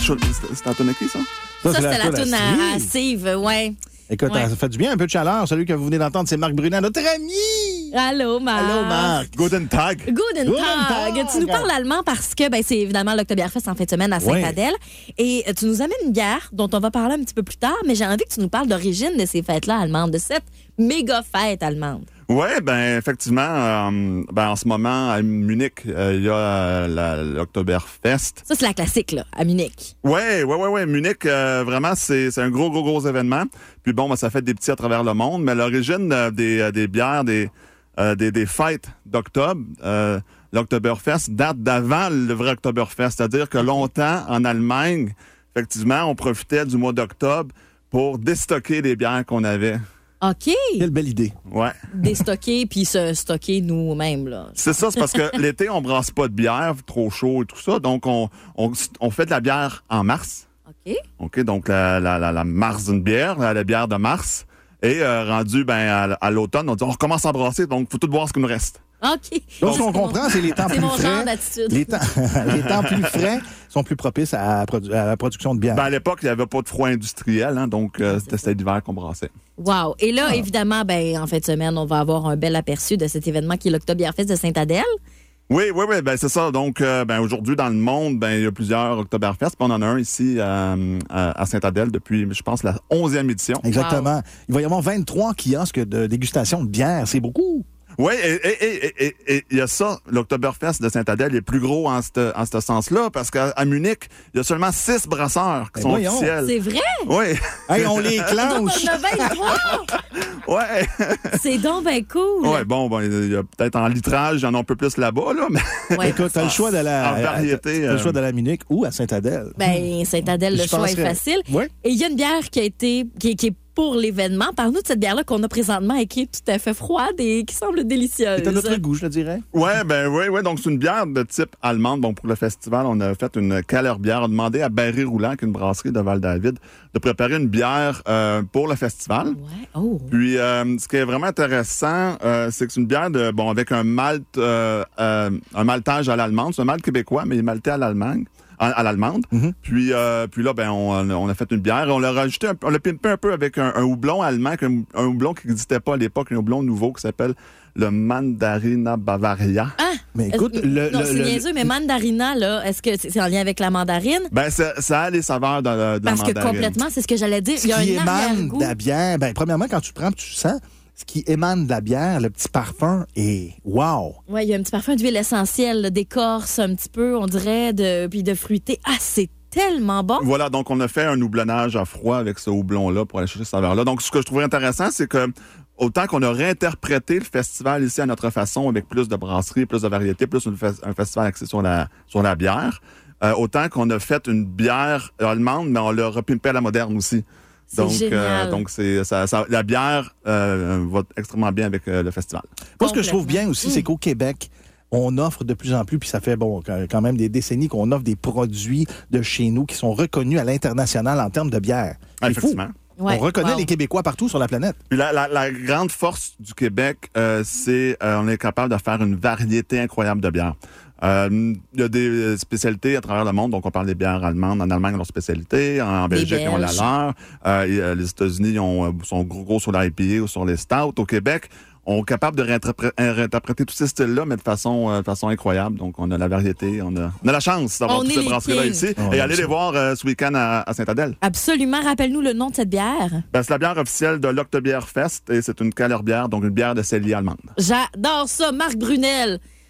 C'est la toune à qui, ça? Ça, c'est la toune à Steve, ouais. Écoute, ça fait du bien, un peu de chaleur. Celui que vous venez d'entendre, c'est Marc Brunet, notre ami! Allô, Marc. Allô, Marc. Guten Tag. Guten Tag. Tu nous parles allemand parce que c'est évidemment l'Oktoberfest en fin de semaine à Sainte-Adèle. Et tu nous amènes une bière dont on va parler un petit peu plus tard, mais j'ai envie que tu nous parles d'origine de ces fêtes-là allemandes, de cette méga fête allemande. Oui, effectivement, en ce moment, à Munich, il y a l'Oktoberfest. Ça, c'est la classique, là, à Munich. Oui. Munich, vraiment, c'est un gros événement. Puis ça fait des petits à travers le monde, mais l'origine des bières, des fêtes d'octobre, l'Oktoberfest date d'avant le vrai Oktoberfest. C'est-à-dire que longtemps, en Allemagne, effectivement, on profitait du mois d'octobre pour déstocker les bières qu'on avait. OK. Quelle belle idée. Ouais. Déstocker puis se stocker nous-mêmes, là. C'est ça, c'est parce que l'été, on brasse pas de bière, trop chaud et tout ça. Donc, on fait de la bière en mars. OK, donc la mars d'une bière, la bière de mars. Et rendu à l'automne, on dit on recommence à brasser, donc il faut tout boire ce qu'il nous reste. OK. Donc, ce qu'on comprend, c'est les temps plus frais. C'est mon genre d'attitude. Les temps plus frais sont plus propices à la production de bière. À l'époque, il n'y avait pas de froid industriel, donc c'était l'hiver qu'on brassait. Wow. Et là, évidemment, en fin de semaine, on va avoir un bel aperçu de cet événement qui est l'Oktoberfest de Sainte-Adèle. Oui, c'est ça. Donc, aujourd'hui, dans le monde, il y a plusieurs Oktoberfest. On en a un ici à Sainte-Adèle depuis, je pense, la 11e édition. Exactement. Wow. Il va y avoir 23 kiosques de dégustation de bière. C'est beaucoup. Oui, et il y a ça, l'Oktoberfest de Sainte-Adèle est plus gros en ce sens-là, parce qu'à Munich, il y a seulement 6 brasseurs qui sont officiels. C'est vrai? Oui. Hey, on les clenche. On en a 23! Ouais. C'est donc bien cool. Ouais, il y a peut-être en litrage, il y en a un peu plus là-bas, là, mais... Ouais. Écoute, t'as le choix d'aller le choix d'aller à Munich ou à Sainte-Adèle. Sainte-Adèle, le choix est facile. Oui. Et il y a une bière qui est pour l'événement. Parle-nous de cette bière-là qu'on a présentement et qui est tout à fait froide et qui semble délicieuse. C'est à notre goût, je le dirais. Oui. Donc, c'est une bière de type allemande. Bon, pour le festival, on a fait une Kellerbière. On a demandé à Barry Roulant, qui est une brasserie de Val-David, de préparer une bière pour le festival. Ouais. Oh. Puis, ce qui est vraiment intéressant, c'est que c'est une bière avec un malt, un maltage à l'allemande. C'est un malt québécois, mais il est malté à l'Allemagne. À l'allemande. Mm-hmm. Puis là, on a fait une bière et on l'a rajouté, on l'a pimpé un peu avec un houblon allemand, un houblon qui n'existait pas à l'époque, un houblon nouveau qui s'appelle le Mandarina Bavaria. Ah! Mais écoute, c'est niaiseux, mais Mandarina, là, est-ce que c'est en lien avec la mandarine? Ça a les saveurs de la mandarine. Parce que complètement, c'est ce que j'allais dire. Il y a un arrière-goût. De la bière, premièrement, quand tu prends, tu sens ce qui émane de la bière, le petit parfum est wow! Oui, il y a un petit parfum d'huile essentielle, d'écorce un petit peu, on dirait, puis de fruité. Ah, c'est tellement bon! Voilà, donc on a fait un houblonnage à froid avec ce houblon-là pour aller chercher cette saveur-là. Donc, ce que je trouvais intéressant, c'est que autant qu'on a réinterprété le festival ici à notre façon, avec plus de brasseries, plus de variétés, plus un festival axé sur la bière, autant qu'on a fait une bière allemande, mais on l'a repimpé à la moderne aussi. Donc, la bière va extrêmement bien avec le festival. Moi, ce que je trouve bien aussi, c'est qu'au Québec, on offre de plus en plus, puis ça fait quand même des décennies qu'on offre des produits de chez nous qui sont reconnus à l'international en termes de bière. C'est fou. Ouais, on reconnaît les Québécois partout sur la planète. Puis la grande force du Québec, c'est on est capable de faire une variété incroyable de bières. Il y a des spécialités à travers le monde. Donc, on parle des bières allemandes. En Allemagne, ils ont leur spécialité. En Belgique, ils ont la leur. Les États-Unis sont gros sur l'IPA ou sur les stouts. Au Québec, on est capable de réinterpréter tous ces styles-là, mais de façon incroyable. Donc, on a la variété, on a la chance d'avoir toutes ces brasseries-là ici. Et allez les voir ce week-end à Sainte-Adèle. Absolument. Rappelle-nous le nom de cette bière. C'est la bière officielle de l'Oktoberfest et c'est une Kellerbière, donc une bière de cellier allemande. J'adore ça. Marc Brunel.